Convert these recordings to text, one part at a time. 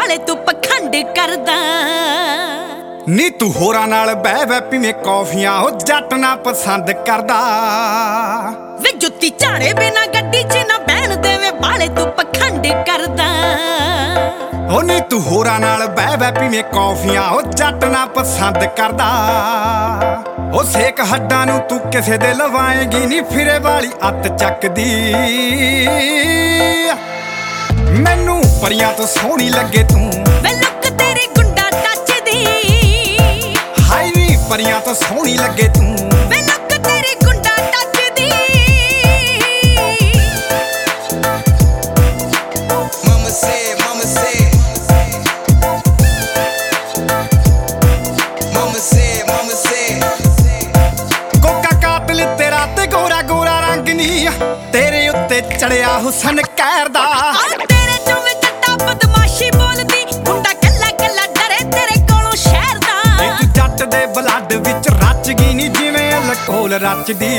ਵਾਲੇ ਤੂੰ ਪਖੰਡ ਕਰਦਾ ਨੀ ਤੂੰ ਹੋਰਾਂ ਨਾਲ ਬਹਿ ਬਹਿ ਪੀਵੇਂ ਕੌਫੀਆਂ ਉਹ ਜੱਟ ਨਾ ਪਸੰਦ ਕਰਦਾ ਵੇ ਜੁੱਤੀ ਝਾੜੇ ਬਿਨਾ ਗੱਡੀ 'ਚ ਨਾ ਬਹਿਣ ਦੇਵੇਂ ਵਾਲੇ ਤੂੰ ਪਖੰਡ ਕਰਦਾ ਉਹ ਨੀ ਤੂੰ ਹੋਰਾਂ ਨਾਲ ਬਹਿ ਬਹਿ ਪੀਵੇਂ ਕੌਫੀਆਂ ਉਹ ਜੱਟ ਨਾ ਪਸੰਦ ਕਰਦਾ ਉਹ ਸੇਕ ਹੱਡਾਂ ਨੂੰ ਤੂੰ ਕਿਸੇ ਦੇ ਲਵਾਏਗੀ ਨੀ ਫਿਰੇ ਵਾਲੀ ਅੱਤ ਚੱਕਦੀ ਮੈਨੂੰ ਪਰੀਆਂ ਤੋਂ ਸੋਹਣੀ ਲੱਗੇ ਤੂੰ ਵੇ ਲੁੱਕ ਤੇਰੀ ਗੁੰਡਾ ਟੱਚ ਦੀ ਹਾਈ ਨੀ ਪਰੀਆਂ ਤੋਂ ਸੋਹਣੀ ਲੱਗੇ ਤੂੰ ਵੇ ਲੁੱਕ ਤੇਰੀ ਗੁੰਡਾ ਟੱਚ ਦੀ Mama said, mama said. Mama said, mama said. ਕੋਕਾ ਕਾਤਲ ਤੇਰਾ ਤੇ ਗੋਰਾ ਗੋਰਾ ਰੰਗ ਨੀ ਤੇਰੇ ਉੱਤੇ ਚੜਿਆ ਹੁਸਨ ਕਹਿਰ ਦਾ ਤੇਰੇ ਚੋਂ ਵੀ ਜੱਟਾ ਬਦਮਾਸ਼ੀ ਬੋਲਦੀ ਗੁੰਡਾ ਕੱਲਾ ਕੱਲਾ ਡਰੇ ਤੇਰੇ ਕੋਲੋਂ ਸ਼ਹਿਰ ਦਾ ਇੱਕ ਜੱਟ ਦੇ ਬਲੱਡ ਵਿੱਚ ਰਚ ਗਈ ਨੀ ਜਿਵੇਂ ਲਕੋਲ ਰਚਦੀ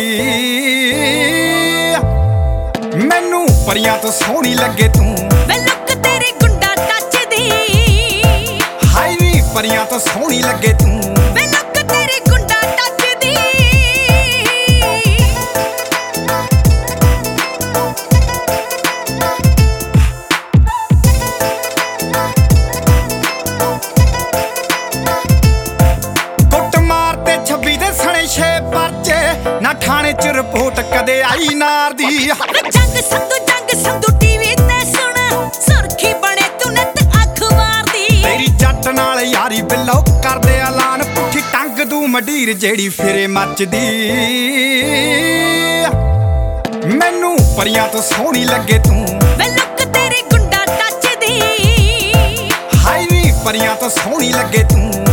ਮੈਨੂੰ ਪਰੀਆਂ ਤੋਂ ਸੋਹਣੀ ਲੱਗੇ ਤੂੰ ਵੇ ਲੁੱਕ ਤੇਰੀ ਗੁੰਡਾ ਟੱਚ ਦੀ ਹਾਈ ਨੀ ਪਰੀਆਂ ਤੋਂ ਸੋਹਣੀ ਲੱਗੇ ਤੂੰ ਵੇ ਲੁੱਕ ਤੇਰੀ ਗੁੰਡਾ ਟੱਚ ਦੀ ਕੁੱਟ ਮਾਰ ਤੇ 26 ਦੇ ਸਣੇ 6 ਪਰਚੇ ਨਾ ਥਾਣੇ 'ਚ ਰਿਪੋਰਟ ਕਦੇ ਆਈ ਨਾਰ ਦੀ ਵੇ ਜੰਗ ਸੰਧੂ ਟੀਵੀ ਤੇ ਸੁਣ ਸੁਰਖੀ ਬਣੇ ਤੂੰ ਨਿੱਤ ਅੱਖ ਮਾਰਦੀ ਤੇਰੀ ਜੱਟ ਨਾਲ ਯਾਰੀ ਬਿੱਲੋ ਕਰਦੇ ਐਲਾਨ ਪੁੱਠੀ ਟੰਗ ਦੂ ਮੰਡੀਰ ਜਿਹੜੀ ਫਿਰੇ ਮੱਚਦੀ ਮੈਨੂੰ ਪਰੀਆਂ ਤੋਂ ਸੋਹਣੀ ਲੱਗੇ ਤੂੰ ਵੇ ਲੁੱਕ ਤੇਰੀ ਗੁੰਡਾ ਟੱਚ ਦੀ ਹਾਈ ਨੀ ਪਰੀਆਂ ਤੋਂ ਸੋਹਣੀ ਲੱਗੇ ਤੂੰ